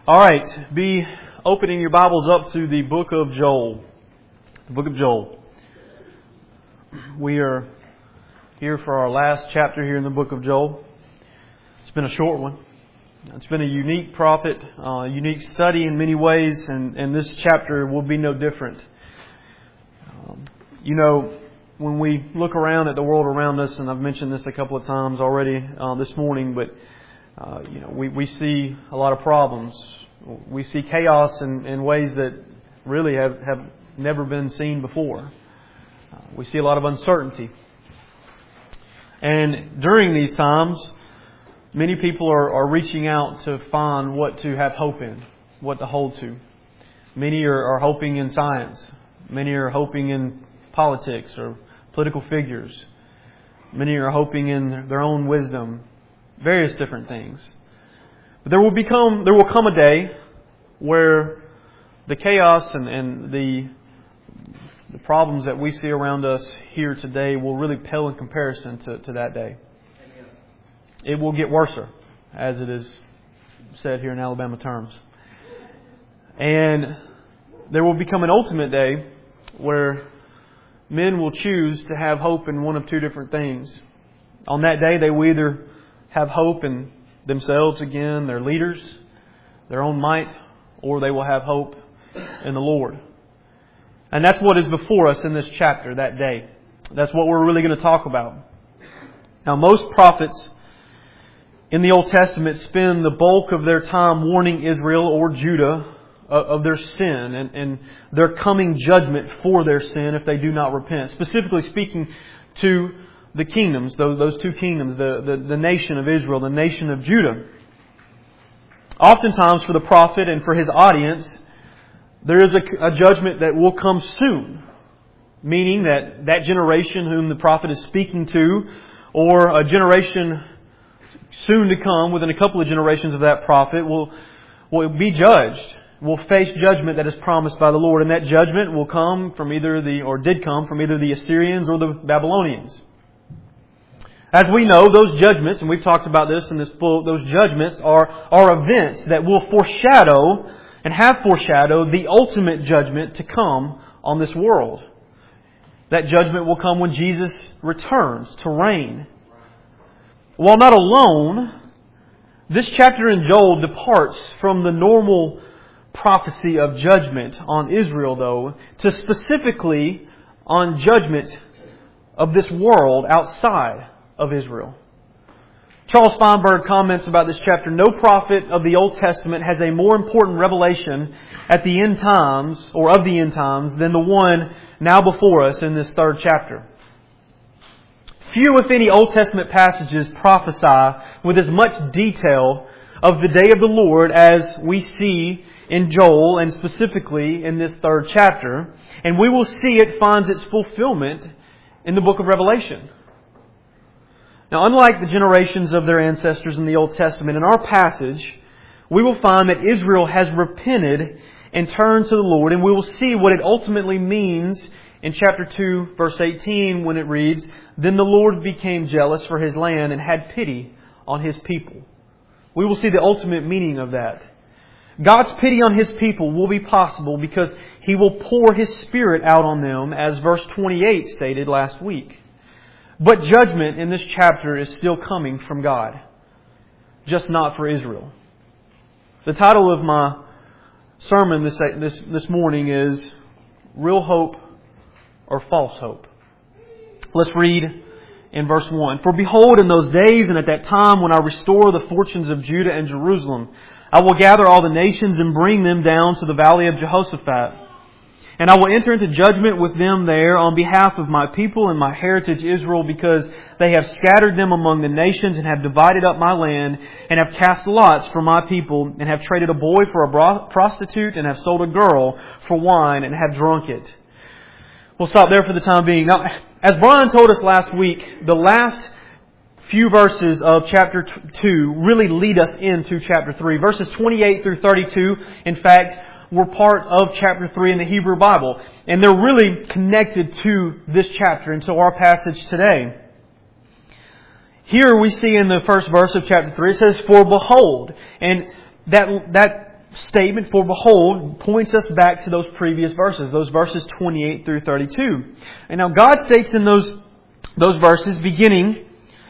All right, be opening your Bibles up to the book of Joel. The book of Joel. We are here for our last chapter here in the book of Joel. It's been a short one. It's been a unique prophet, unique study in many ways, and this chapter will be no different. When we look around at the world around us, and I've mentioned this a couple of times already this morning, but we see a lot of problems. We see chaos in ways that really have never been seen before. We see a lot of uncertainty. And during these times, many people are reaching out to find what to have hope in, what to hold to. Many are hoping in science. Many are hoping in politics or political figures. Many are hoping in their own wisdom. Various different things. But there will come a day where the chaos and the problems that we see around us here today will really pale in comparison to that day. Amen. It will get worse, as it is said here in Alabama terms. And there will become an ultimate day where men will choose to have hope in one of two different things. On that day, they will either have hope in themselves again, their leaders, their own might, or they will have hope in the Lord. And that's what is before us in this chapter, that day. That's what we're really going to talk about. Now, most prophets in the Old Testament spend the bulk of their time warning Israel or Judah of their sin and their coming judgment for their sin if they do not repent. Specifically speaking to the kingdoms, those two kingdoms, the nation of Israel, the nation of Judah. Oftentimes for the prophet and for his audience, there is a judgment that will come soon. Meaning that generation whom the prophet is speaking to, or a generation soon to come, within a couple of generations of that prophet, will be judged. Will face judgment that is promised by the Lord. And that judgment will come from did come from either the Assyrians or the Babylonians. As we know, those judgments, and we've talked about this in this book, those judgments are events that will foreshadow and have foreshadowed the ultimate judgment to come on this world. That judgment will come when Jesus returns to reign. While not alone, this chapter in Joel departs from the normal prophecy of judgment on Israel, though, to specifically on judgment of this world outside of Israel. Charles Feinberg comments about this chapter, no prophet of the Old Testament has a more important revelation at the end times, or of the end times, than the one now before us in this third chapter. Few, if any, Old Testament passages prophesy with as much detail of the day of the Lord as we see in Joel, and specifically in this third chapter. And we will see it finds its fulfillment in the book of Revelation. Now, unlike the generations of their ancestors in the Old Testament, in our passage, we will find that Israel has repented and turned to the Lord, and we will see what it ultimately means in chapter 2, verse 18, when it reads, "Then the Lord became jealous for His land and had pity on His people." We will see the ultimate meaning of that. God's pity on His people will be possible because He will pour His Spirit out on them, as verse 28 stated last week. But judgment in this chapter is still coming from God, just not for Israel. The title of my sermon this morning is Real Hope or False Hope. Let's read in verse 1. "For behold, in those days and at that time when I restore the fortunes of Judah and Jerusalem, I will gather all the nations and bring them down to the valley of Jehoshaphat. And I will enter into judgment with them there on behalf of my people and my heritage Israel, because they have scattered them among the nations and have divided up my land and have cast lots for my people and have traded a boy for a prostitute and have sold a girl for wine and have drunk it." We'll stop there for the time being. Now, as Brian told us last week, the last few verses of chapter 2 really lead us into chapter 3. Verses 28 through 32, in fact, were part of chapter 3 in the Hebrew Bible. And they're really connected to this chapter and to our passage today. Here we see in the first verse of chapter 3, it says, "For behold." And that statement, for behold, points us back to those previous verses, those verses 28 through 32. And now God states in those verses, beginning,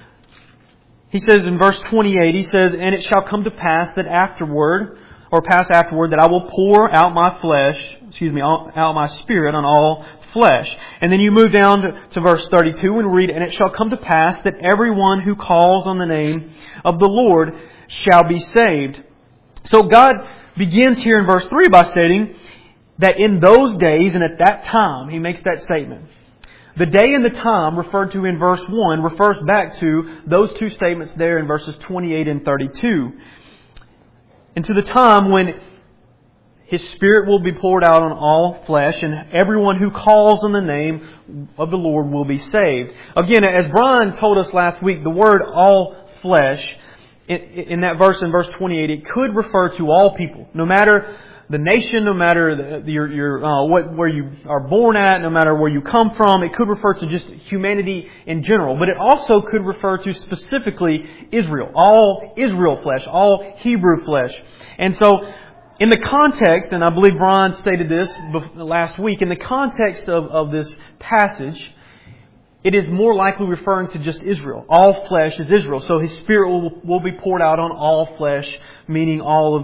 He says in verse 28, He says, "And it shall come to pass that afterward, that I will pour out out my Spirit on all flesh." And then you move down to verse 32 and read, "And it shall come to pass that everyone who calls on the name of the Lord shall be saved." So God begins here in verse 3 by stating that in those days and at that time, He makes that statement. The day and the time referred to in verse 1 refers back to those two statements there in verses 28 and 32. And to the time when His Spirit will be poured out on all flesh, and everyone who calls on the name of the Lord will be saved. Again, as Brian told us last week, the word all flesh, in that verse, in verse 28, it could refer to all people. No matter the nation, no matter where you are born at, no matter where you come from, it could refer to just humanity in general. But it also could refer to specifically Israel. All Israel flesh, all Hebrew flesh. And so, in the context, and I believe Brian stated this last week, in the context of this passage, it is more likely referring to just Israel. All flesh is Israel. So His Spirit will be poured out on all flesh, meaning all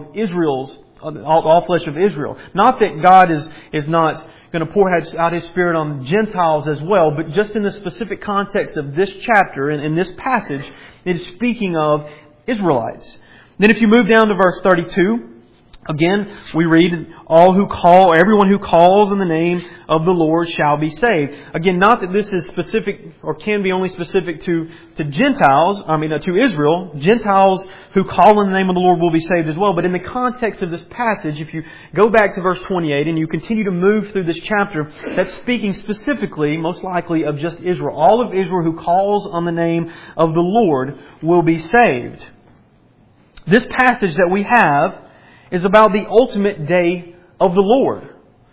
flesh of Israel. Not that God is not going to pour out His Spirit on Gentiles as well, but just in the specific context of this chapter and in this passage, it is speaking of Israelites. Then if you move down to verse 32, again, we read, everyone who calls in the name of the Lord shall be saved. Again, not that this is specific or can be only specific to Gentiles, to Israel. Gentiles who call in the name of the Lord will be saved as well. But in the context of this passage, if you go back to verse 28 and you continue to move through this chapter, that's speaking specifically, most likely, of just Israel. All of Israel who calls on the name of the Lord will be saved. This passage that we have is about the ultimate day of the Lord.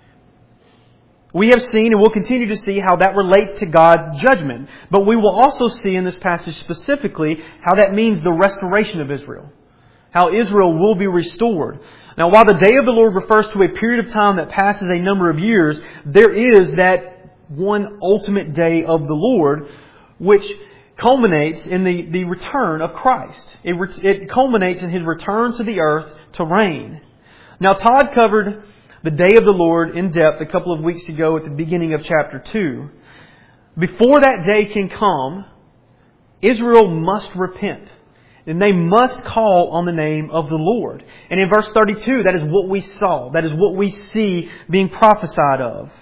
We have seen and will continue to see how that relates to God's judgment. But we will also see in this passage specifically how that means the restoration of Israel. How Israel will be restored. Now, while the day of the Lord refers to a period of time that passes a number of years, there is that one ultimate day of the Lord which culminates in the return of Christ. It culminates in His return to the earth to reign. Now, Todd covered the day of the Lord in depth a couple of weeks ago at the beginning of chapter 2. Before that day can come, Israel must repent. And they must call on the name of the Lord. And in verse 32, that is what we saw. That is what we see being prophesied of.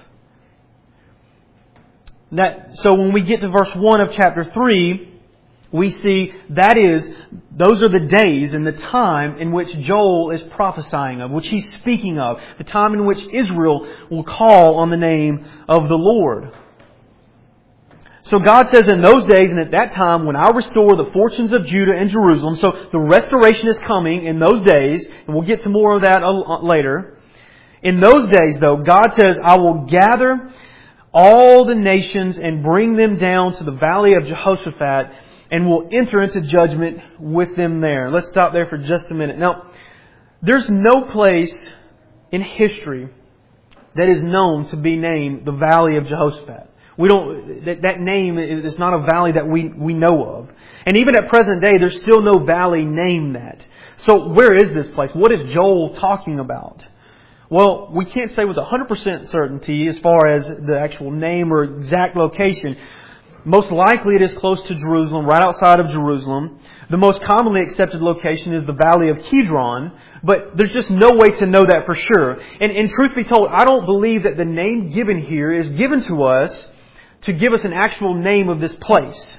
So when we get to verse 1 of chapter 3, we see those are the days and the time in which Joel is prophesying of, which he's speaking of. The time in which Israel will call on the name of the Lord. So God says in those days and at that time when I restore the fortunes of Judah and Jerusalem, so the restoration is coming in those days, and we'll get to more of that later. In those days though, God says, I will gather all the nations and bring them down to the valley of Jehoshaphat, and will enter into judgment with them there. Let's stop there for just a minute. Now, there's no place in history that is known to be named the Valley of Jehoshaphat. That name is not a valley that we know of. And even at present day, there's still no valley named that. So where is this place? What is Joel talking about? Well, we can't say with 100% certainty as far as the actual name or exact location. Most likely it is close to Jerusalem, right outside of Jerusalem. The most commonly accepted location is the Valley of Kidron, but there's just no way to know that for sure. And truth be told, I don't believe that the name given here is given to us to give us an actual name of this place.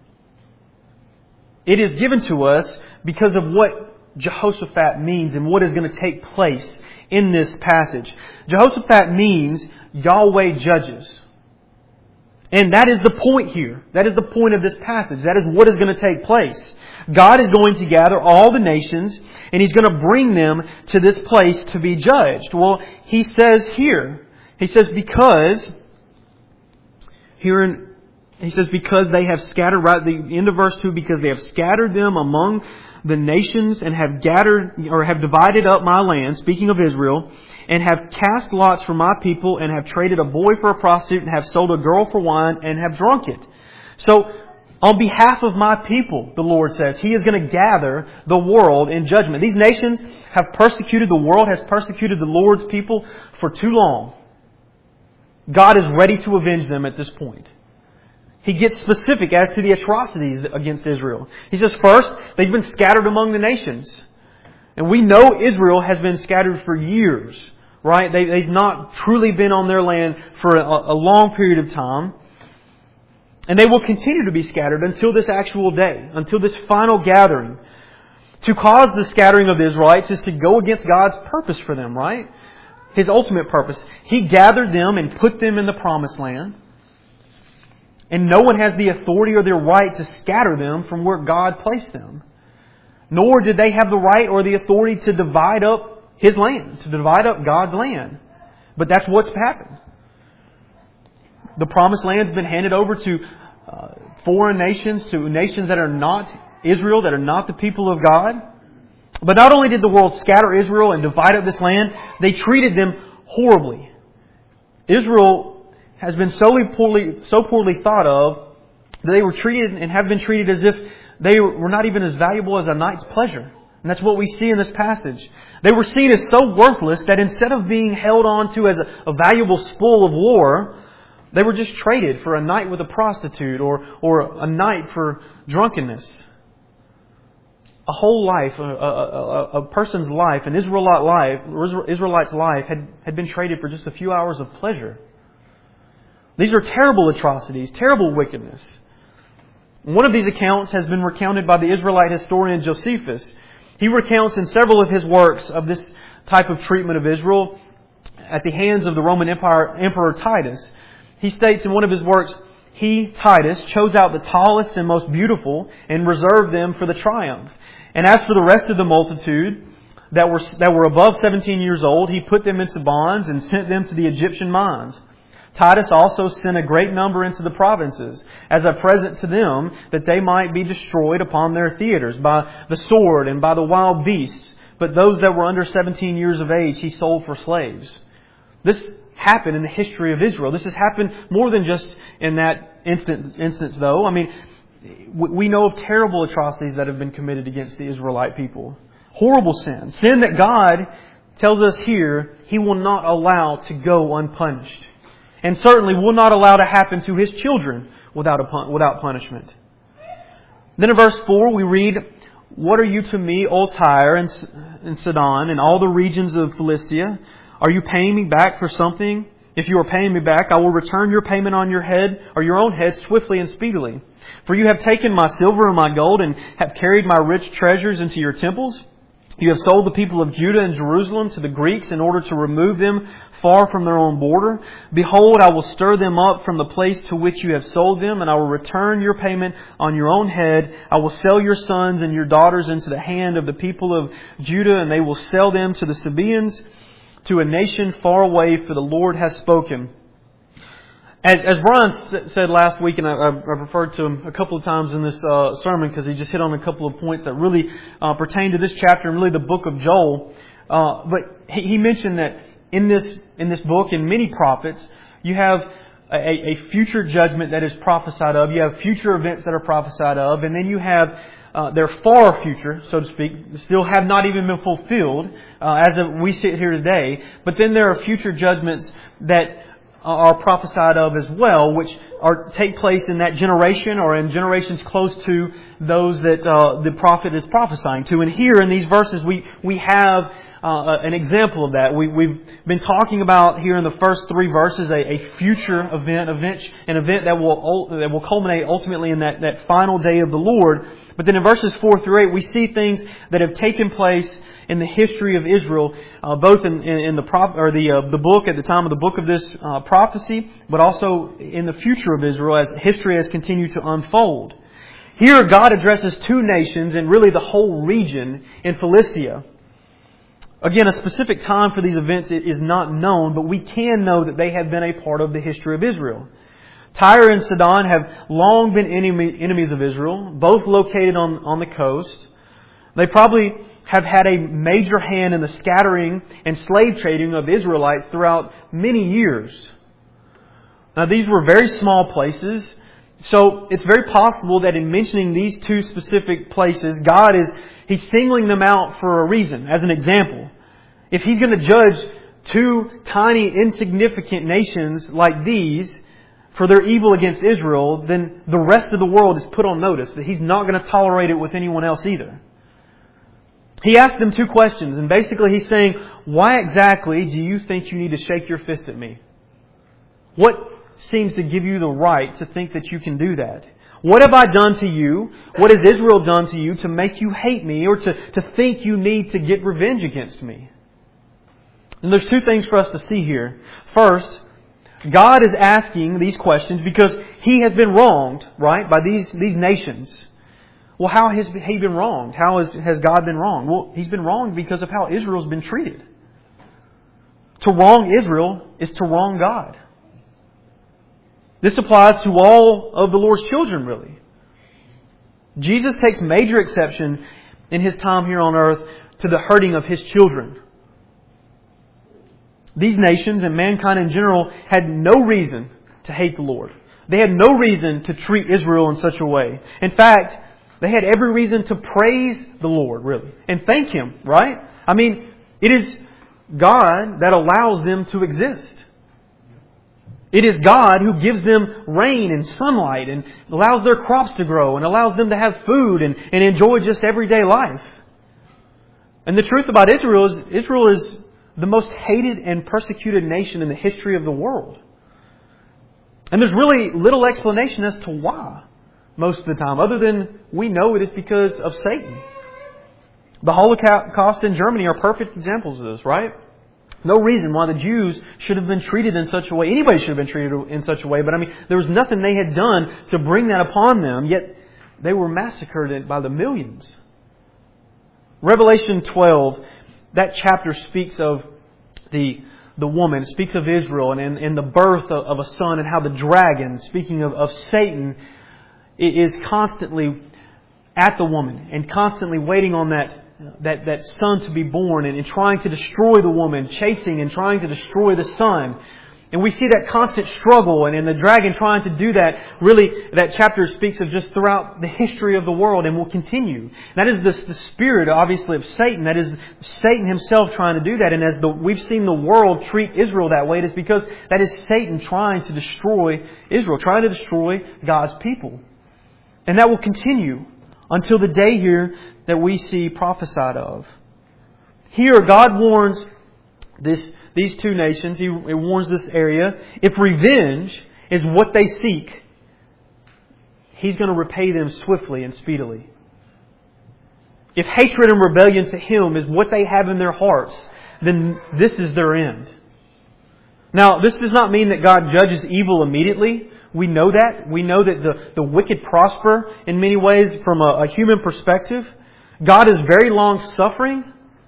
It is given to us because of what Jehoshaphat means and what is going to take place in this passage. Jehoshaphat means Yahweh judges. And that is the point here. That is the point of this passage. That is what is going to take place. God is going to gather all the nations and He's going to bring them to this place to be judged. Well, He says here, because here in He says, because they have scattered, right, the end of verse 2, because they have scattered them among the nations and have gathered, or have divided up my land, speaking of Israel, and have cast lots for my people, and have traded a boy for a prostitute, and have sold a girl for wine, and have drunk it. So, on behalf of my people, the Lord says, He is going to gather the world in judgment. These nations have persecuted, the world has persecuted the Lord's people for too long. God is ready to avenge them at this point. He gets specific as to the atrocities against Israel. He says, first, they've been scattered among the nations. And we know Israel has been scattered for years, right? They've not truly been on their land for a long period of time. And they will continue to be scattered until this actual day, until this final gathering. To cause the scattering of the Israelites is to go against God's purpose for them, right? His ultimate purpose. He gathered them and put them in the promised land. And no one has the authority or the right to scatter them from where God placed them. Nor did they have the right or the authority to divide up His land, to divide up God's land. But that's what's happened. The promised land has been handed over to foreign nations, to nations that are not Israel, that are not the people of God. But not only did the world scatter Israel and divide up this land, they treated them horribly. Israel has been so poorly thought of that they were treated and have been treated as if they were not even as valuable as a night's pleasure. And that's what we see in this passage. They were seen as so worthless that instead of being held on to as a valuable spoil of war, they were just traded for a night with a prostitute or a night for drunkenness. A whole life, a person's life, an Israelite's life had been traded for just a few hours of pleasure. These are terrible atrocities, terrible wickedness. One of these accounts has been recounted by the Israelite historian Josephus. He recounts in several of his works of this type of treatment of Israel at the hands of the Roman Emperor Titus. He states in one of his works, he, Titus, chose out the tallest and most beautiful and reserved them for the triumph. And as for the rest of the multitude that were above 17 years old, he put them into bonds and sent them to the Egyptian mines. Titus also sent a great number into the provinces as a present to them, that they might be destroyed upon their theaters by the sword and by the wild beasts. But those that were under 17 years of age he sold for slaves. This happened in the history of Israel. This has happened more than just in that instance, though. I mean, we know of terrible atrocities that have been committed against the Israelite people. Horrible sin. Sin that God tells us here He will not allow to go unpunished. And certainly will not allow to happen to His children without punishment. Then in verse 4 we read, "What are you to me, O Tyre and Sidon, and all the regions of Philistia? Are you paying me back for something? If you are paying me back, I will return your payment on your head, or your own head, swiftly and speedily. For you have taken my silver and my gold, and have carried my rich treasures into your temples. You have sold the people of Judah and Jerusalem to the Greeks in order to remove them far from their own border. Behold, I will stir them up from the place to which you have sold them, and I will return your payment on your own head. I will sell your sons and your daughters into the hand of the people of Judah, and they will sell them to the Sabaeans, to a nation far away, for the Lord has spoken." As Brian said last week, and I referred to him a couple of times in this sermon because he just hit on a couple of points that really pertain to this chapter and really the book of Joel. But he mentioned that in this book, in many prophets, you have a future judgment that is prophesied of. You have future events that are prophesied of, and then you have their far future, so to speak, still have not even been fulfilled as we sit here today. But then there are future judgments that are prophesied of as well, which take place in that generation or in generations close to those that the prophet is prophesying to. And here in these verses, we have an example of that. We've been talking about here in the first 3 verses a future event, an event that will culminate ultimately in that final day of the Lord. But then in verses 4 through 8, we see things that have taken place in the history of Israel, both in the book at the time of the book of this prophecy, but also in the future of Israel as history has continued to unfold. Here, God addresses 2 nations and really the whole region in Philistia. Again, a specific time for these events is not known, but we can know that they have been a part of the history of Israel. Tyre and Sidon have long been enemies of Israel, both located on the coast. They probably have had a major hand in the scattering and slave trading of Israelites throughout many years. Now, these were very small places, so it's very possible that in mentioning these two specific places, He's singling them out for a reason, as an example. If He's going to judge two tiny, insignificant nations like these for their evil against Israel, then the rest of the world is put on notice that He's not going to tolerate it with anyone else either. He asked them two questions, and basically He's saying, why exactly do you think you need to shake your fist at me? What seems to give you the right to think that you can do that? What have I done to you? What has Israel done to you to make you hate me or to think you need to get revenge against me? And there's two things for us to see here. First, God is asking these questions because He has been wronged, right, by these nations. Well, how has He been wronged? How has God been wronged? Well, He's been wronged because of how Israel's been treated. To wrong Israel is to wrong God. This applies to all of the Lord's children, really. Jesus takes major exception in His time here on earth to the hurting of His children. These nations and mankind in general had no reason to hate the Lord. They had no reason to treat Israel in such a way. In fact, they had every reason to praise the Lord, really, and thank Him, right? I mean, it is God that allows them to exist. It is God who gives them rain and sunlight and allows their crops to grow and allows them to have food and enjoy just everyday life. And the truth about Israel is the most hated and persecuted nation in the history of the world. And there's really little explanation as to why most of the time, other than we know it is because of Satan. The Holocaust in Germany are perfect examples of this, right? No reason why the Jews should have been treated in such a way. Anybody should have been treated in such a way. But there was nothing they had done to bring that upon them. Yet they were massacred by the millions. Revelation 12, that chapter speaks of the woman, speaks of Israel and the birth of a son and how the dragon, speaking of Satan, is constantly at the woman and constantly waiting on that son to be born and trying to destroy the woman, chasing and trying to destroy the son. And we see that constant struggle and the dragon trying to do that. Really, that chapter speaks of just throughout the history of the world and will continue. That is the spirit, obviously, of Satan. That is Satan himself trying to do that. And as we've seen the world treat Israel that way, it is because that is Satan trying to destroy Israel, trying to destroy God's people. And that will continue until the day here that we see prophesied of. Here, God warns these two nations. He warns this area. If revenge is what they seek, He's going to repay them swiftly and speedily. If hatred and rebellion to Him is what they have in their hearts, then this is their end. Now, this does not mean that God judges evil immediately. We know that. We know that the wicked prosper in many ways from a human perspective. God is very long-suffering.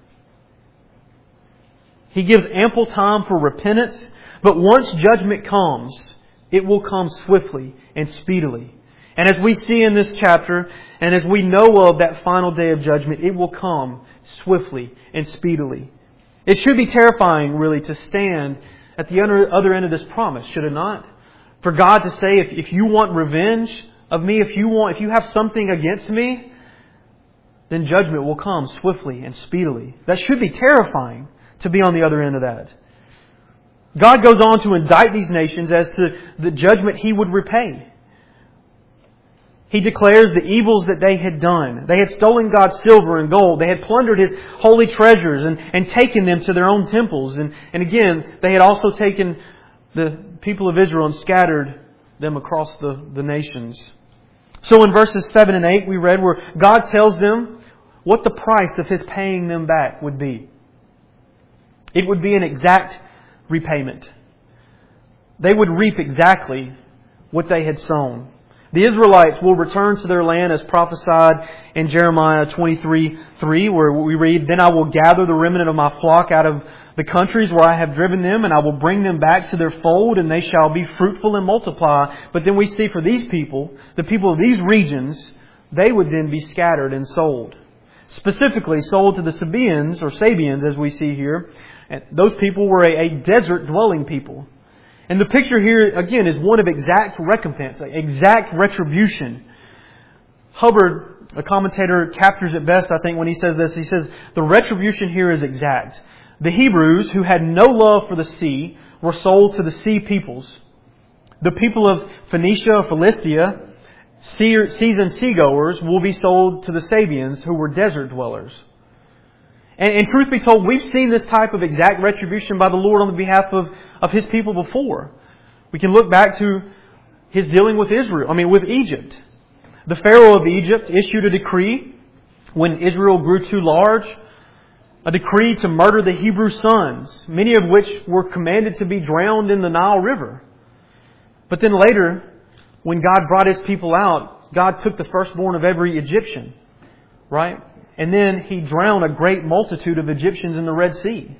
He gives ample time for repentance. But once judgment comes, it will come swiftly and speedily. And as we see in this chapter, and as we know of that final day of judgment, it will come swiftly and speedily. It should be terrifying, really, to stand at the other end of this promise, should it not? For God to say, if you want revenge of me, if you have something against me, then judgment will come swiftly and speedily. That should be terrifying to be on the other end of that. God goes on to indict these nations as to the judgment He would repay. He declares the evils that they had done. They had stolen God's silver and gold. They had plundered His holy treasures and taken them to their own temples. And again, they had also taken the people of Israel and scattered them across the nations. So in verses 7 and 8 we read where God tells them what the price of His paying them back would be. It would be an exact repayment. They would reap exactly what they had sown. The Israelites will return to their land as prophesied in Jeremiah 23:3, where we read, "Then I will gather the remnant of my flock out of the countries where I have driven them, and I will bring them back to their fold, and they shall be fruitful and multiply. But then we see for these people, the people of these regions, they would then be scattered and sold. Specifically sold to the Sabaeans, or Sabians as we see here. And those people were a desert dwelling people. And the picture here, again, is one of exact recompense, exact retribution. Hubbard, a commentator, captures it best, I think, when he says this. He says, the retribution here is exact. The Hebrews, who had no love for the sea, were sold to the sea peoples. The people of Phoenicia or Philistia, seasoned seagoers, will be sold to the Sabians, who were desert dwellers. And truth be told, we've seen this type of exact retribution by the Lord on the behalf of His people before. We can look back to His dealing with with Egypt. The Pharaoh of Egypt issued a decree when Israel grew too large, a decree to murder the Hebrew sons, many of which were commanded to be drowned in the Nile River. But then later, when God brought His people out, God took the firstborn of every Egyptian, right? And then He drowned a great multitude of Egyptians in the Red Sea.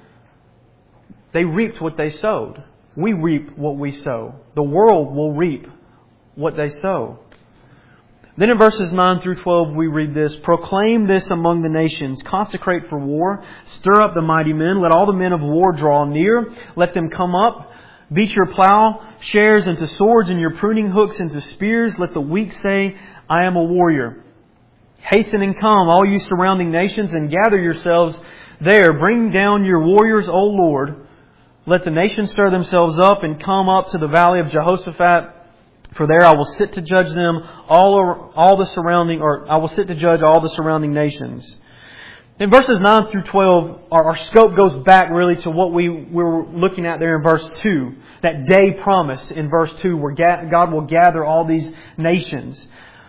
They reaped what they sowed. We reap what we sow. The world will reap what they sow. Then in verses 9 through 12 we read this, proclaim this among the nations, consecrate for war, stir up the mighty men, let all the men of war draw near, let them come up, beat your plowshares into swords and your pruning hooks into spears, let the weak say, I am a warrior. Hasten and come, all you surrounding nations, and gather yourselves there. Bring down your warriors, O Lord. Let the nations stir themselves up and come up to the valley of Jehoshaphat. For there I will sit to judge them I will sit to judge all the surrounding nations. In verses 9 through 12, our scope goes back really to what we were looking at there in verse 2. That day promised in verse 2 where God will gather all these nations.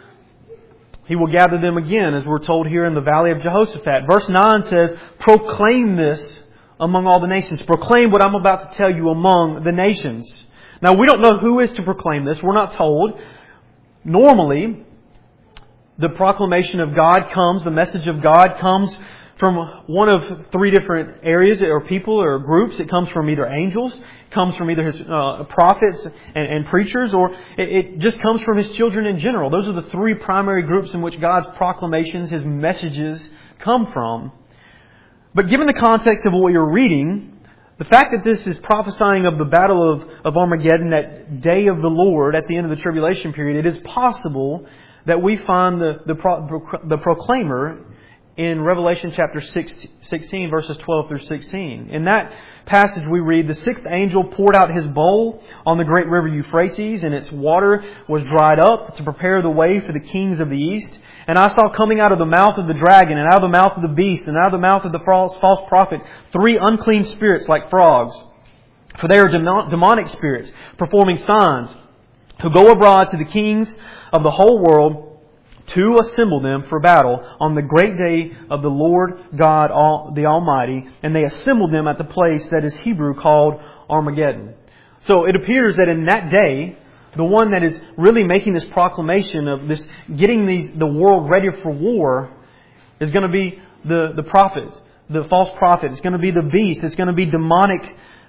He will gather them again, as we're told here in the valley of Jehoshaphat. Verse 9 says, proclaim this among all the nations. Proclaim what I'm about to tell you among the nations. Now, we don't know who is to proclaim this. We're not told. Normally, the proclamation of God comes, the message of God comes from one of three different areas or people or groups. It comes from either angels, it comes from either His prophets and preachers, or it just comes from His children in general. Those are the three primary groups in which God's proclamations, His messages come from. But given the context of what you're reading, the fact that this is prophesying of the battle of Armageddon, that day of the Lord at the end of the tribulation period, it is possible that we find the proclaimer in Revelation chapter 16, verses 12 through 16. In that passage we read, the sixth angel poured out his bowl on the great river Euphrates, and its water was dried up to prepare the way for the kings of the east. And I saw coming out of the mouth of the dragon, and out of the mouth of the beast, and out of the mouth of the false prophet, 3 unclean spirits like frogs. For they are demonic spirits, performing signs, who go abroad to the kings of the whole world to assemble them for battle on the great day of the Lord God the Almighty. And they assembled them at the place that is Hebrew called Armageddon. So it appears that in that day, the one that is really making this proclamation of this, getting the world ready for war, is going to be the prophet, the false prophet. It's going to be the beast. It's going to be demonic.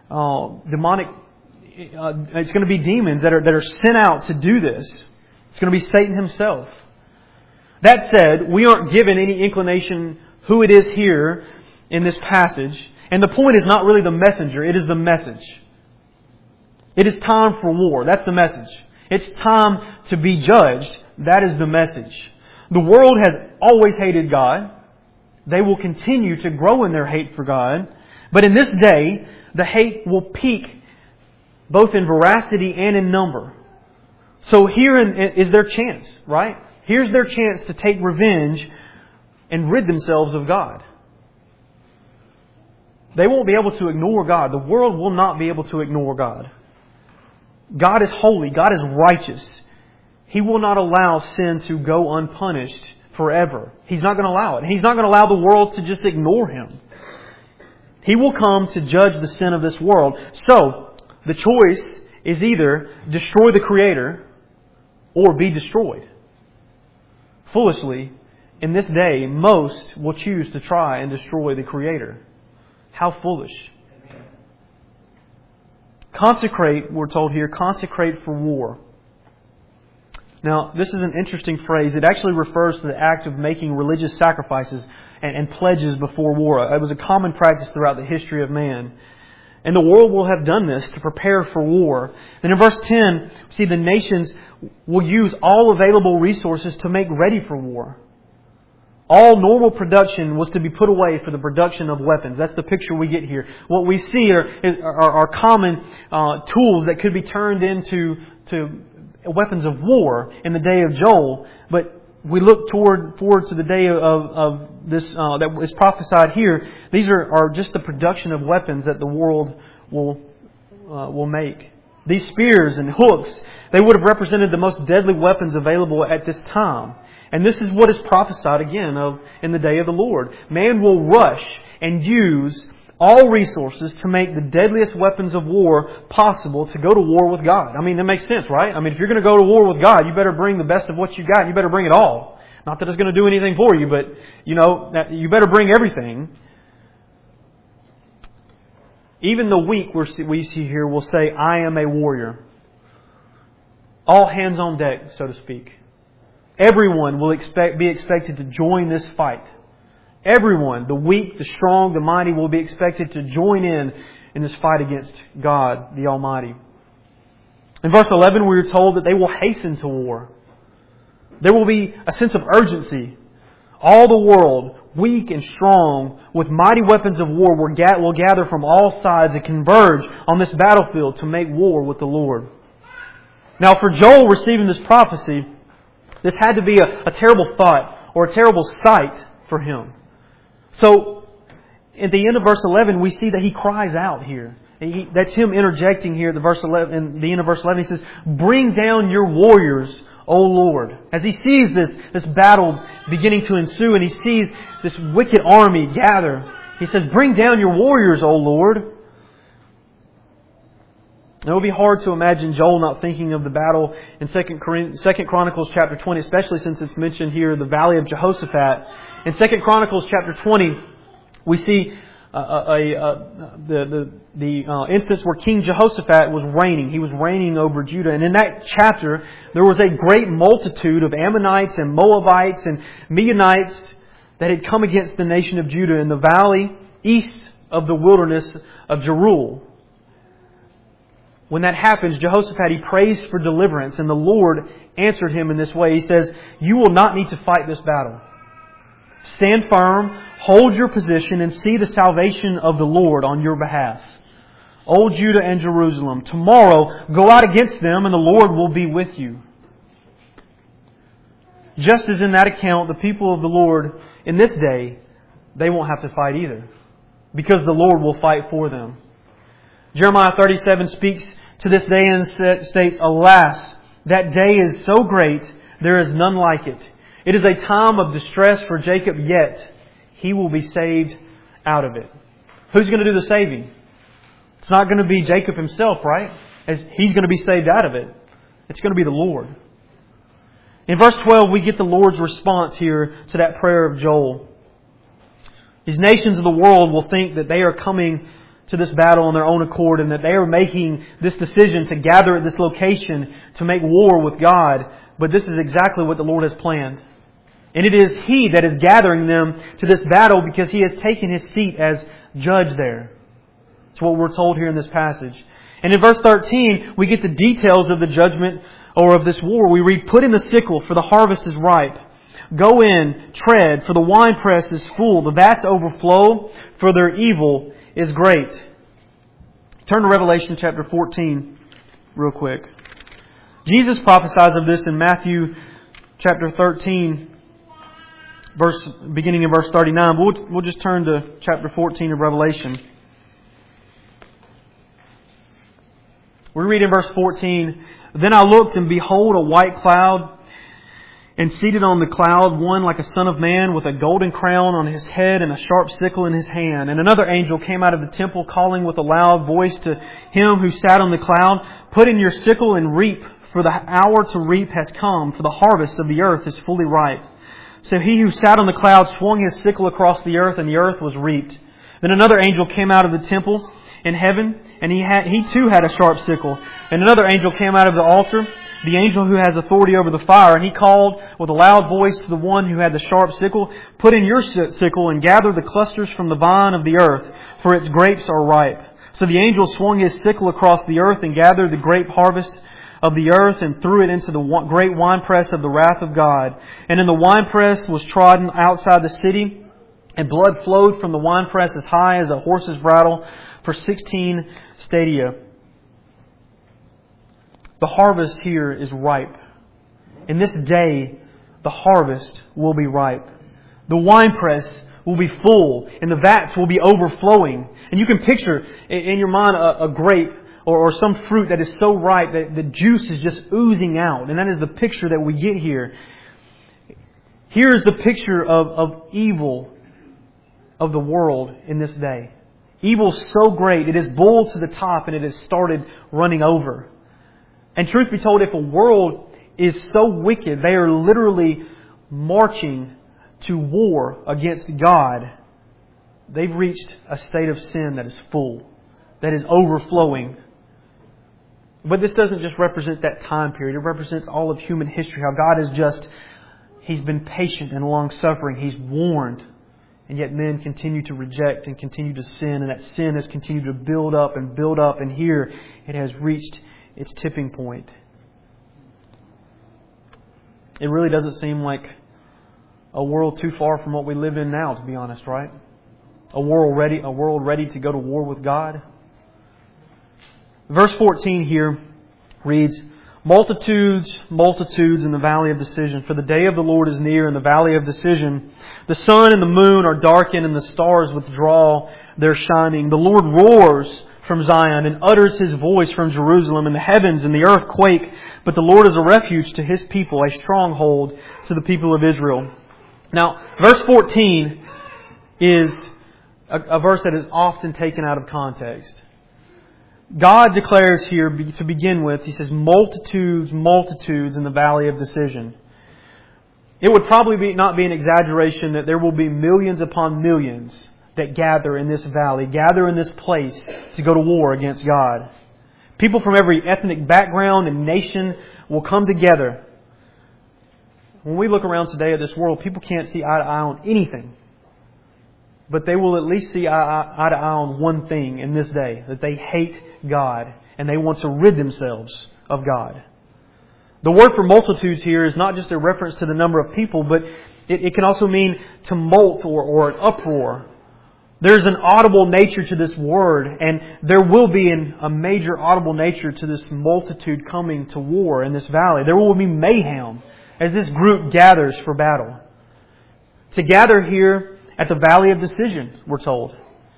It's going to be demons that are sent out to do this. It's going to be Satan himself. That said, we aren't given any inclination who it is here in this passage. And the point is not really the messenger, it is the message. It is time for war. That's the message. It's time to be judged. That is the message. The world has always hated God. They will continue to grow in their hate for God. But in this day, the hate will peak both in veracity and in number. So here is their chance, right? Here's their chance to take revenge and rid themselves of God. They won't be able to ignore God. The world will not be able to ignore God. God is holy. God is righteous. He will not allow sin to go unpunished forever. He's not going to allow it. He's not going to allow the world to just ignore Him. He will come to judge the sin of this world. So, the choice is either destroy the Creator or be destroyed. Foolishly, in this day, most will choose to try and destroy the Creator. How foolish. Consecrate, we're told here, consecrate for war. Now, this is an interesting phrase. It actually refers to the act of making religious sacrifices and pledges before war. It was a common practice throughout the history of man. And the world will have done this to prepare for war. Then in verse 10, we see the nations will use all available resources to make ready for war. All normal production was to be put away for the production of weapons. That's the picture we get here. What we see are common tools that could be turned into weapons of war in the day of Joel. But we look forward to the day of this that is prophesied here. These are just the production of weapons that the world will make. These spears and hooks, they would have represented the most deadly weapons available at this time. And this is what is prophesied again of in the day of the Lord. Man will rush and use all resources to make the deadliest weapons of war possible to go to war with God. I mean, that makes sense, right? I mean, if you're going to go to war with God, you better bring the best of what you got. You better bring it all. Not that it's going to do anything for you, but, you better bring everything. Even the weak we see here will say, I am a warrior. All hands on deck, so to speak. Everyone will be expected to join this fight. Everyone, the weak, the strong, the mighty, will be expected to join in this fight against God, the Almighty. In verse 11, we are told that they will hasten to war. There will be a sense of urgency. All the world, weak and strong, with mighty weapons of war, will gather from all sides and converge on this battlefield to make war with the Lord. Now, for Joel receiving this prophecy, this had to be a terrible thought or a terrible sight for him. So, at the end of verse 11, we see that he cries out here. That's him interjecting here at the end of verse 11. He says, bring down your warriors, O Lord. As he sees this battle beginning to ensue and he sees this wicked army gather, he says, bring down your warriors, O Lord. It would be hard to imagine Joel not thinking of the battle in 2 Chronicles chapter 20, especially since it's mentioned here, the Valley of Jehoshaphat. In 2 Chronicles chapter 20, we see the instance where King Jehoshaphat was reigning. He was reigning over Judah. And in that chapter, there was a great multitude of Ammonites and Moabites and Midianites that had come against the nation of Judah in the valley east of the wilderness of Jeruel. When that happens, Jehoshaphat, he prays for deliverance, and the Lord answered him in this way. He says, you will not need to fight this battle. Stand firm, hold your position, and see the salvation of the Lord on your behalf. O Judah and Jerusalem, tomorrow go out against them, and the Lord will be with you. Just as in that account, the people of the Lord in this day, they won't have to fight either, because the Lord will fight for them. Jeremiah 37 speaks to this day and states, alas, that day is so great, there is none like it. It is a time of distress for Jacob, yet he will be saved out of it. Who's going to do the saving? It's not going to be Jacob himself, right? He's going to be saved out of it. It's going to be the Lord. In verse 12, we get the Lord's response here to that prayer of Joel. These nations of the world will think that they are coming to this battle on their own accord and that they are making this decision to gather at this location to make war with God. But this is exactly what the Lord has planned. And it is He that is gathering them to this battle because He has taken His seat as judge there. That's what we're told here in this passage. And in verse 13, we get the details of the judgment or of this war. We read, put in the sickle, for the harvest is ripe. Go in, tread, for the winepress is full. The vats overflow, for their evil is great. Turn to Revelation chapter 14 real quick. Jesus prophesies of this in Matthew chapter 13, beginning in verse 39. We'll just turn to chapter 14 of Revelation. We read in verse 14, then I looked, and behold, a white cloud, and seated on the cloud, one like a son of man, with a golden crown on his head and a sharp sickle in his hand. And another angel came out of the temple, calling with a loud voice to him who sat on the cloud, put in your sickle and reap, for the hour to reap has come, for the harvest of the earth is fully ripe. So he who sat on the cloud swung his sickle across the earth, and the earth was reaped. Then another angel came out of the temple in heaven, and he too had a sharp sickle. And another angel came out of the altar, the angel who has authority over the fire, and he called with a loud voice to the one who had the sharp sickle, "Put in your sickle and gather the clusters from the vine of the earth, for its grapes are ripe." So the angel swung his sickle across the earth and gathered the grape harvest of the earth and threw it into the great winepress of the wrath of God. And in the winepress was trodden outside the city, and blood flowed from the winepress as high as a horse's bridle for 16 stadia. The harvest here is ripe. In this day, the harvest will be ripe. The winepress will be full, and the vats will be overflowing. And you can picture in your mind a grape or some fruit that is so ripe that the juice is just oozing out. And that is the picture that we get here. Here is the picture of evil of the world in this day. Evil so great, it is boiled to the top and it has started running over. And truth be told, if a world is so wicked, they are literally marching to war against God. They've reached a state of sin that is full, that is overflowing. But this doesn't just represent that time period. It represents all of human history. How God is just, He's been patient and long-suffering. He's warned. And yet men continue to reject and continue to sin. And that sin has continued to build up and build up. And here it has reached its tipping point. It really doesn't seem like a world too far from what we live in now, to be honest, right? A world ready to go to war with God. Verse 14 here reads, "Multitudes, multitudes in the valley of decision. For the day of the Lord is near in the valley of decision. The sun and the moon are darkened and the stars withdraw their shining. The Lord roars from Zion and utters His voice from Jerusalem, and the heavens and the earth quake. But the Lord is a refuge to His people, a stronghold to the people of Israel." Now, verse 14 is a verse that is often taken out of context. God declares here, to begin with, He says, multitudes, multitudes in the valley of decision. It would probably not be an exaggeration that there will be millions upon millions that gather in this valley, gather in this place to go to war against God. People from every ethnic background and nation will come together. When we look around today at this world, people can't see eye to eye on anything. But they will at least see eye to eye on one thing in this day, that they hate God and they want to rid themselves of God. The word for multitudes here is not just a reference to the number of people, but it can also mean tumult or an uproar. There's an audible nature to this word, and there will be a major audible nature to this multitude coming to war in this valley. There will be mayhem as this group gathers for battle. To gather here at the valley of decision, we're told.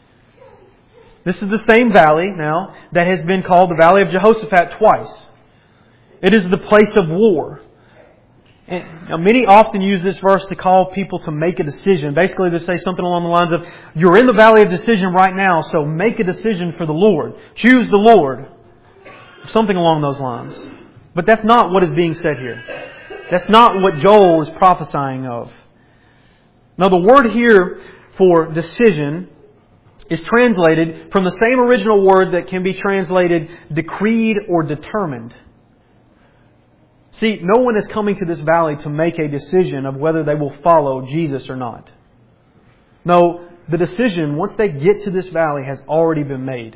This is the same valley now that has been called the Valley of Jehoshaphat twice. It is the place of war. And now, many often use this verse to call people to make a decision. Basically, they say something along the lines of, "You're in the valley of decision right now, so make a decision for the Lord. Choose the Lord." Something along those lines. But that's not what is being said here. That's not what Joel is prophesying of. Now, the word here for decision is translated from the same original word that can be translated decreed or determined. See, no one is coming to this valley to make a decision of whether they will follow Jesus or not. No, the decision, once they get to this valley, has already been made.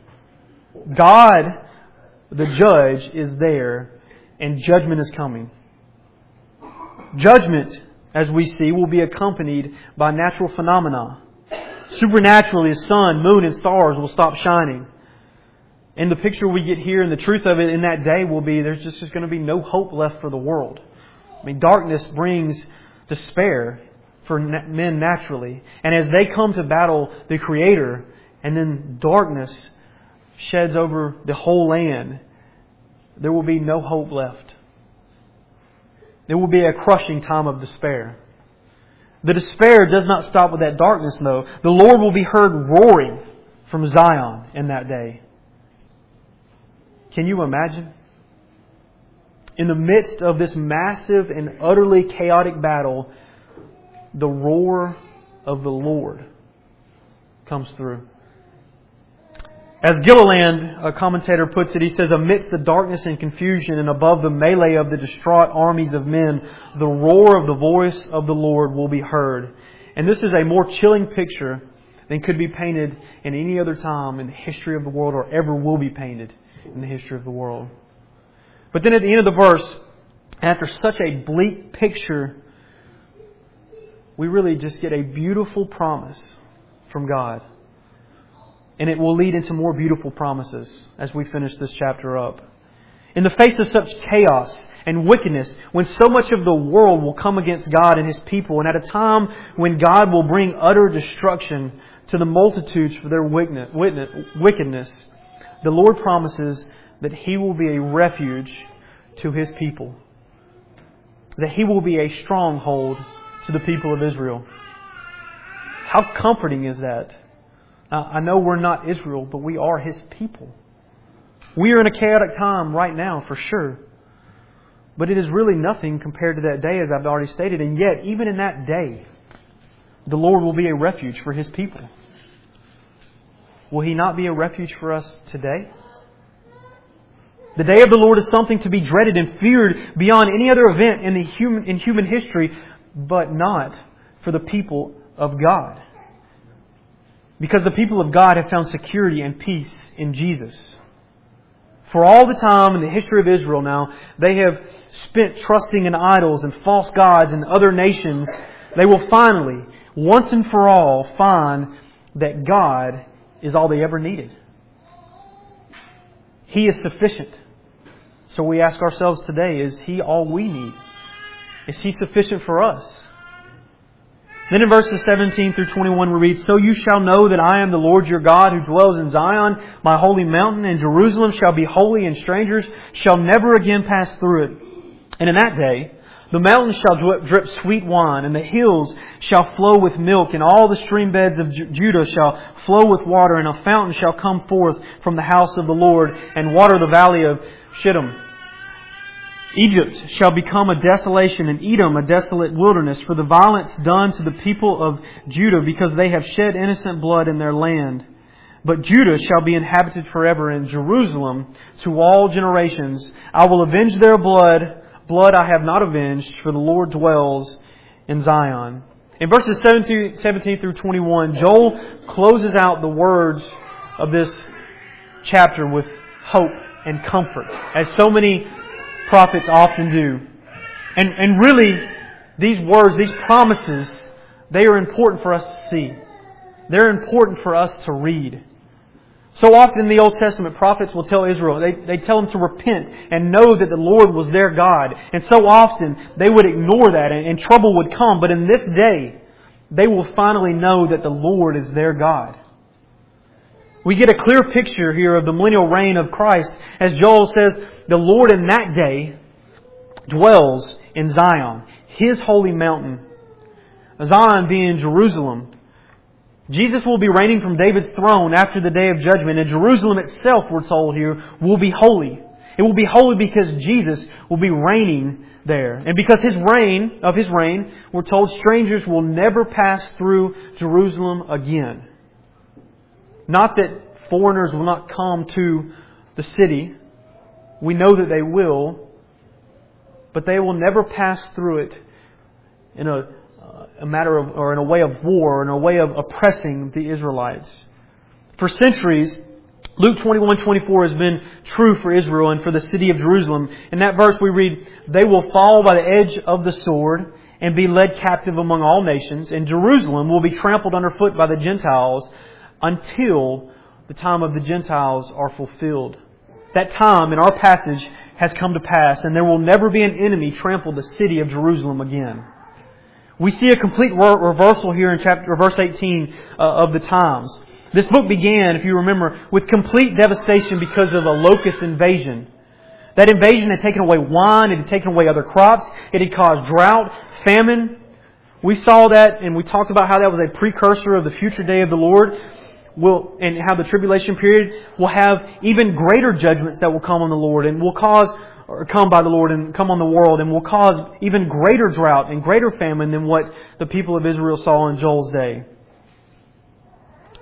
God, the judge, is there, and judgment is coming. Judgment, as we see, will be accompanied by natural phenomena. Supernaturally, the sun, moon, and stars will stop shining. And the picture we get here, and the truth of it in that day will be there's just going to be no hope left for the world. I mean, darkness brings despair for men naturally. And as they come to battle the Creator, and then darkness sheds over the whole land, there will be no hope left. There will be a crushing time of despair. The despair does not stop with that darkness, though. The Lord will be heard roaring from Zion in that day. Can you imagine? In the midst of this massive and utterly chaotic battle, the roar of the Lord. comes through. As Gilliland, a commentator, puts it, he says, amidst the darkness and confusion and above the melee of the distraught armies of men, the roar of the voice of the Lord will be heard. And this is a more chilling picture than could be painted in any other time in the history of the world or ever will be painted in the history of the world. But then at the end of the verse, after such a bleak picture, we really just get a beautiful promise from God. And it will lead into more beautiful promises as we finish this chapter up. In the face of such chaos and wickedness, when so much of the world will come against God and His people, and at a time when God will bring utter destruction to the multitudes for their wickedness, the Lord promises that He will be a refuge to His people. That He will be a stronghold to the people of Israel. How comforting is that? I know we're not Israel, but we are His people. We are in a chaotic time right now, for sure. But it is really nothing compared to that day, as I've already stated. And yet, even in that day, the Lord will be a refuge for His people. Will He not be a refuge for us today? The day of the Lord is something to be dreaded and feared beyond any other event in human history, but not for the people of God. Because the people of God have found security and peace in Jesus. For all the time in the history of Israel now, they have spent trusting in idols and false gods and other nations. They will finally, once and for all, find that God is all they ever needed. He is sufficient. So we ask ourselves today, is He all we need? Is He sufficient for us? Then in verses 17 through 21 we read, So you shall know that I am the Lord your God who dwells in Zion, my holy mountain, and Jerusalem shall be holy, and strangers shall never again pass through it. And in that day, the mountains shall drip sweet wine, and the hills shall flow with milk, and all the stream beds of Judah shall flow with water, and a fountain shall come forth from the house of the Lord, and water the valley of Shittim. Egypt shall become a desolation, and Edom a desolate wilderness, for the violence done to the people of Judah, because they have shed innocent blood in their land. But Judah shall be inhabited forever, and Jerusalem to all generations. I will avenge their blood I have not avenged, for the Lord dwells in Zion. In verses 17 through 21, Joel closes out the words of this chapter with hope and comfort, as so many prophets often do. And really, these words, these promises, they are important for us to see. They're important for us to read. So often in the Old Testament, prophets will tell Israel, they tell them to repent and know that the Lord was their God. And so often they would ignore that and trouble would come. But in this day, they will finally know that the Lord is their God. We get a clear picture here of the millennial reign of Christ. As Joel says, the Lord in that day dwells in Zion, His holy mountain. Zion being Jerusalem. Jesus will be reigning from David's throne after the day of judgment. And Jerusalem itself, we're told here, will be holy. It will be holy because Jesus will be reigning there. And because His reign, we're told strangers will never pass through Jerusalem again. Not that foreigners will not come to the city. We know that they will. But they will never pass through it in a matter of, or in a way of war, or in a way of oppressing the Israelites. For centuries, Luke 21:24 has been true for Israel and for the city of Jerusalem. In that verse we read, They will fall by the edge of the sword and be led captive among all nations, and Jerusalem will be trampled underfoot by the Gentiles until the time of the Gentiles are fulfilled. That time in our passage has come to pass, and there will never be an enemy trample the city of Jerusalem again. We see a complete reversal here in verse 18 of the times. This book began, if you remember, with complete devastation because of a locust invasion. That invasion had taken away wine, it had taken away other crops, it had caused drought, famine. We saw that and we talked about how that was a precursor of the future day of the Lord. And how the tribulation period will have even greater judgments that will come on the Lord and will cause, or come by the Lord and come on the world, and will cause even greater drought and greater famine than what the people of Israel saw in Joel's day.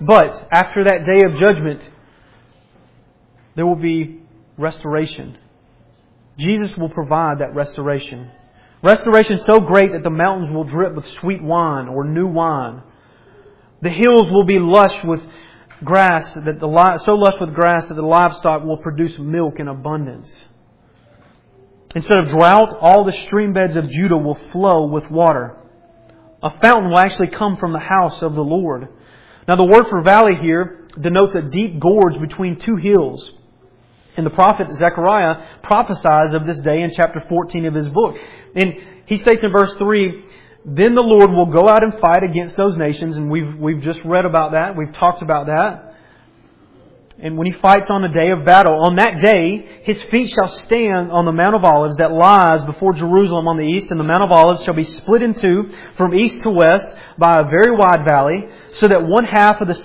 But after that day of judgment, there will be restoration. Jesus will provide that restoration. Restoration so great that the mountains will drip with sweet wine or new wine. The hills will be lush with grass, so lush with grass that the livestock will produce milk in abundance. Instead of drought, all the stream beds of Judah will flow with water. A fountain will actually come from the house of the Lord. Now the word for valley here denotes a deep gorge between two hills. And the prophet Zechariah prophesies of this day in chapter 14 of his book. And he states in verse 3, "Then the Lord will go out and fight against those nations." And we've just read about that. We've talked about that. And when He fights on the day of battle, on that day, His feet shall stand on the Mount of Olives that lies before Jerusalem on the east, and the Mount of Olives shall be split in two from east to west by a very wide valley, so that one half of the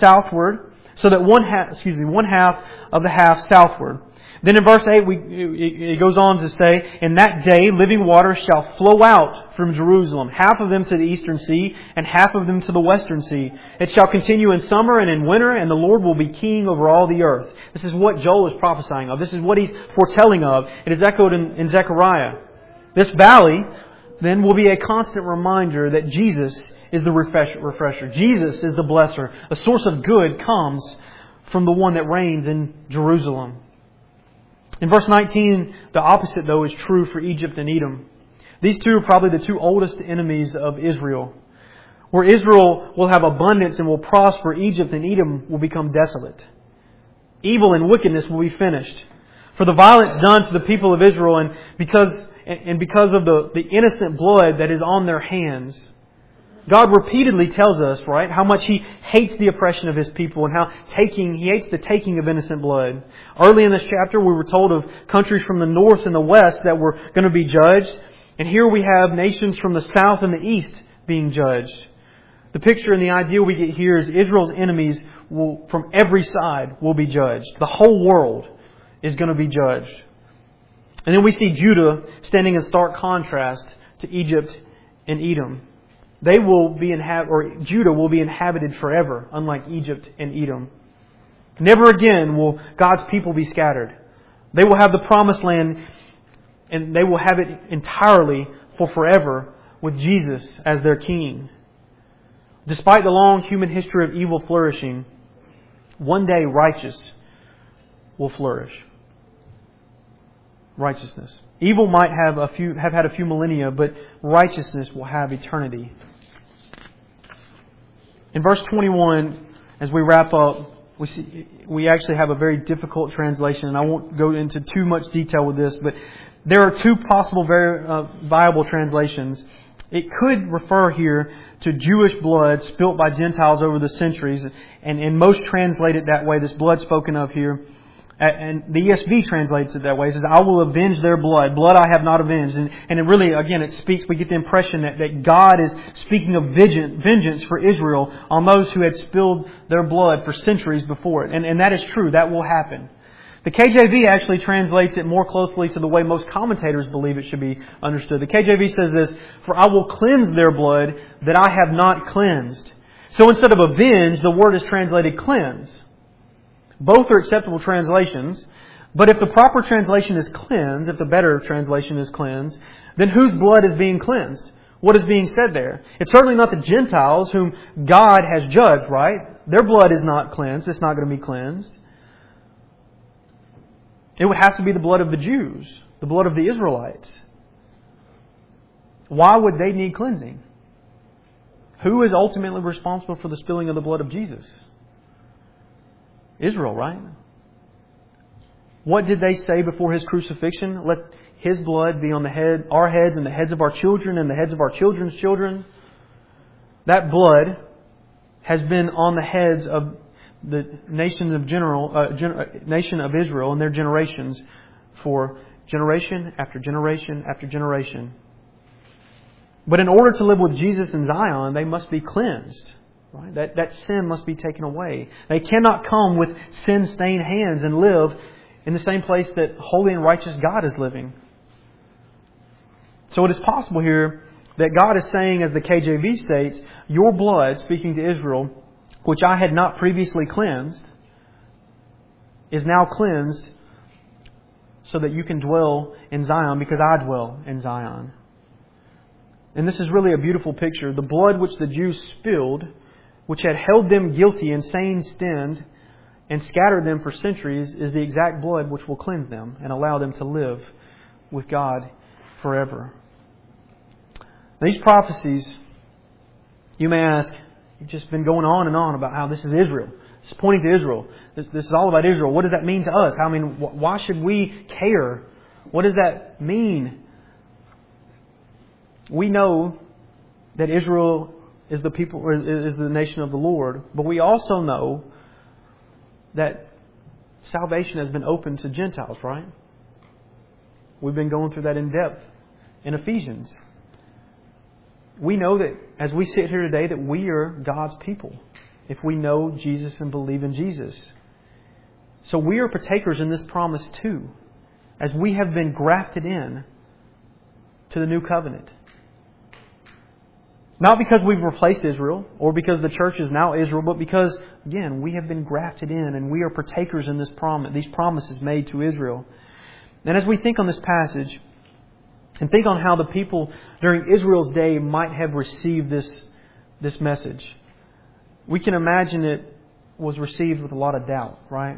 half southward. Then in verse 8, it goes on to say, "In that day living waters shall flow out from Jerusalem, half of them to the eastern sea, and half of them to the western sea. It shall continue in summer and in winter, and the Lord will be king over all the earth." This is what Joel is prophesying of. This is what he's foretelling of. It is echoed in Zechariah. This valley then will be a constant reminder that Jesus is the refresher. Jesus is the blesser. A source of good comes from the one that reigns in Jerusalem. In verse 19, the opposite, though, is true for Egypt and Edom. These two are probably the two oldest enemies of Israel. Where Israel will have abundance and will prosper, Egypt and Edom will become desolate. Evil and wickedness will be finished. For the violence done to the people of Israel, and because of the innocent blood that is on their hands, God repeatedly tells us, right, how much He hates the oppression of His people and how He hates the taking of innocent blood. Early in this chapter, we were told of countries from the north and the west that were going to be judged. And here we have nations from the south and the east being judged. The picture and the idea we get here is Israel's enemies from every side will be judged. The whole world is going to be judged. And then we see Judah standing in stark contrast to Egypt and Edom. Judah will be inhabited forever, unlike Egypt and Edom. Never again will God's people be scattered. They will have the promised land, and they will have it entirely for forever with Jesus as their king. Despite the long human history of evil flourishing, one day righteous will flourish. Righteousness. Evil might have had a few millennia, but righteousness will have eternity. In verse 21, as we wrap up, we actually have a very difficult translation, and I won't go into too much detail with this, but there are two possible very viable translations. It could refer here to Jewish blood spilt by Gentiles over the centuries, and most translate it that way, this blood spoken of here. And the ESV translates it that way. It says, "I will avenge their blood. Blood I have not avenged." And it really, again, we get the impression that God is speaking of vengeance for Israel on those who had spilled their blood for centuries before it. And that is true. That will happen. The KJV actually translates it more closely to the way most commentators believe it should be understood. The KJV says this, "For I will cleanse their blood that I have not cleansed." So instead of avenge, the word is translated cleanse. Both are acceptable translations, but if the proper translation is cleanse, if the better translation is cleanse, then whose blood is being cleansed? What is being said there? It's certainly not the Gentiles whom God has judged, right? Their blood is not cleansed. It's not going to be cleansed. It would have to be the blood of the Jews, the blood of the Israelites. Why would they need cleansing? Who is ultimately responsible for the spilling of the blood of Jesus? Israel, right? What did they say before His crucifixion? Let His blood be on our heads and the heads of our children and the heads of our children's children. That blood has been on the heads of the nation of Israel and their generations for generation after generation after generation. But in order to live with Jesus in Zion, they must be cleansed. Right? That sin must be taken away. They cannot come with sin-stained hands and live in the same place that holy and righteous God is living. So it is possible here that God is saying, as the KJV states, your blood, speaking to Israel, which I had not previously cleansed, is now cleansed so that you can dwell in Zion because I dwell in Zion. And this is really a beautiful picture. The blood which the Jews spilled, which had held them guilty and sin-stained and scattered them for centuries, is the exact blood which will cleanse them and allow them to live with God forever. These prophecies, you may ask, you've just been going on and on about how this is Israel. It's pointing to Israel. This is all about Israel. What does that mean to us? Why should we care? What does that mean? We know that Israel is the people, is the nation of the Lord, but we also know that salvation has been open to Gentiles, right? We've been going through that in depth in Ephesians. We know that as we sit here today that we are God's people if we know Jesus and believe in Jesus. So we are partakers in this promise too, as we have been grafted in to the new covenant. Not because we've replaced Israel or because the church is now Israel, but because, again, we have been grafted in and we are partakers in this promise, these promises made to Israel. And as we think on this passage and think on how the people during Israel's day might have received this message, we can imagine it was received with a lot of doubt, right?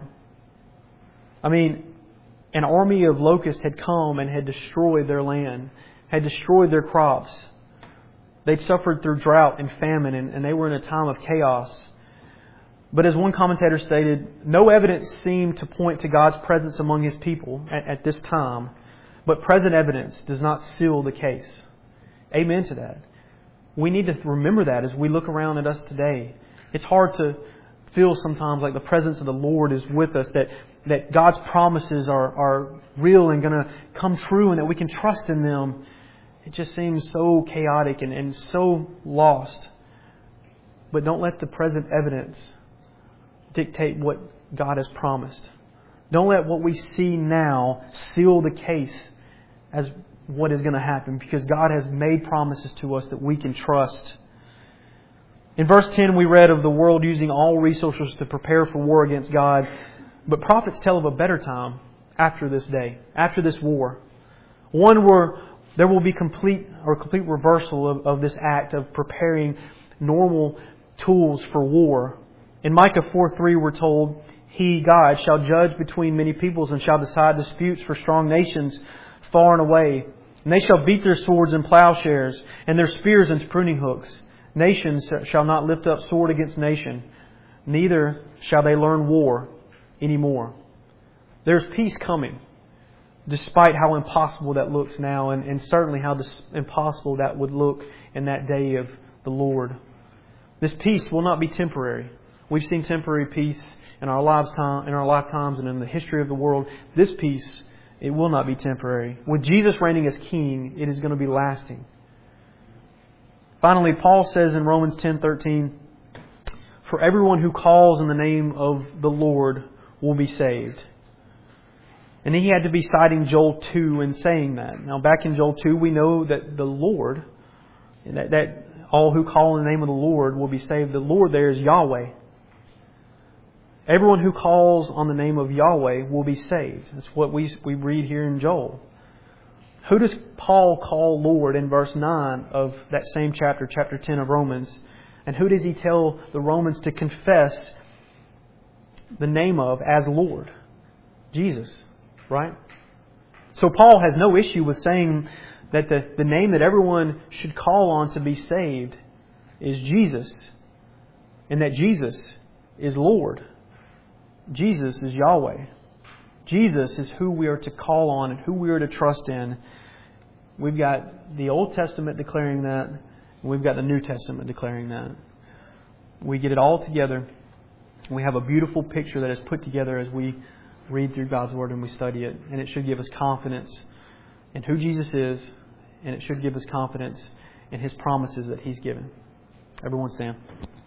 I mean, an army of locusts had come and had destroyed their land, had destroyed their crops. They'd suffered through drought and famine, and they were in a time of chaos. But as one commentator stated, no evidence seemed to point to God's presence among His people at this time. But present evidence does not seal the case. Amen to that. We need to remember that as we look around at us today. It's hard to feel sometimes like the presence of the Lord is with us, that God's promises are real and going to come true and that we can trust in them. It just seems so chaotic and so lost. But don't let the present evidence dictate what God has promised. Don't let what we see now seal the case as what is going to happen, because God has made promises to us that we can trust. In verse 10 we read of the world using all resources to prepare for war against God. But prophets tell of a better time after this day, after this war. One where there will be complete reversal of this act of preparing normal tools for war. In Micah 4:3 we're told, He, God, shall judge between many peoples and shall decide disputes for strong nations far and away. And they shall beat their swords in plowshares and their spears into pruning hooks. Nations shall not lift up sword against nation, neither shall they learn war anymore. There's peace coming, despite how impossible that looks now, and certainly how impossible that would look in that day of the Lord. This peace will not be temporary. We've seen temporary peace in our lifetimes and in the history of the world. This peace, it will not be temporary. With Jesus reigning as King, it is going to be lasting. Finally, Paul says in Romans 10:13, "For everyone who calls in the name of the Lord will be saved." And he had to be citing Joel 2 and saying that. Now, back in Joel 2, we know that the Lord, that all who call in the name of the Lord will be saved. The Lord there is Yahweh. Everyone who calls on the name of Yahweh will be saved. That's what we read here in Joel. Who does Paul call Lord in verse 9 of that same chapter, chapter 10 of Romans? And who does he tell the Romans to confess the name of as Lord? Jesus, right? So Paul has no issue with saying that the name that everyone should call on to be saved is Jesus. And that Jesus is Lord. Jesus is Yahweh. Jesus is who we are to call on and who we are to trust in. We've got the Old Testament declaring that, and we've got the New Testament declaring that. We get it all together, and we have a beautiful picture that is put together as we read through God's Word and we study it. And it should give us confidence in who Jesus is, and it should give us confidence in His promises that He's given. Everyone stand.